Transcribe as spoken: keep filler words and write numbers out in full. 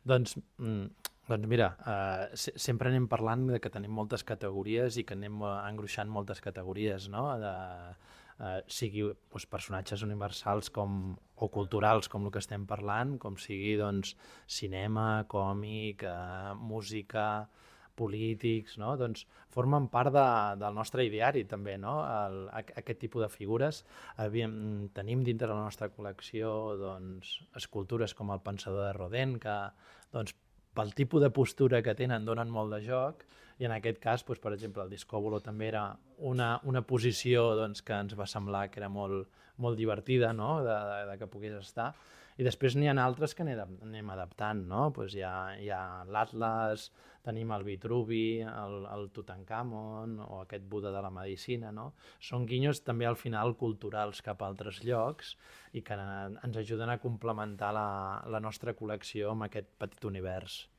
Doncs, mm, doncs mira, uh, se sempre anem parlant de que tenim moltes categories i que anem eh, engruixant moltes categories, no? De, uh, sigui doncs, personatges universals com, o culturals, com el que estem parlant, com sigui doncs, cinema, còmic, uh, música, polítics, no? Doncs formen part de, del nostre ideari també, no? El, aquest tipus de figures. Havíem, tenim dintre la nostra col·lecció doncs, escultures com el Pensador de Rodin, que doncs, pel tipus de postura que tenen donen molt de joc, i en aquest cas, doncs, per exemple, el Discòbolo també era una, una posició doncs, que ens va semblar que era molt, molt divertida, no? de, de, de que pogués estar. I després n'hi ha altres que anem adaptant, no? Pues hi ha, hi ha l'Atlas, tenim el Vitruvi, el, el Tutankamon o aquest Buda de la medicina, no? Són guinyos també al final culturals cap a altres llocs i que ens ajuden a complementar la, la nostra col·lecció amb aquest petit univers.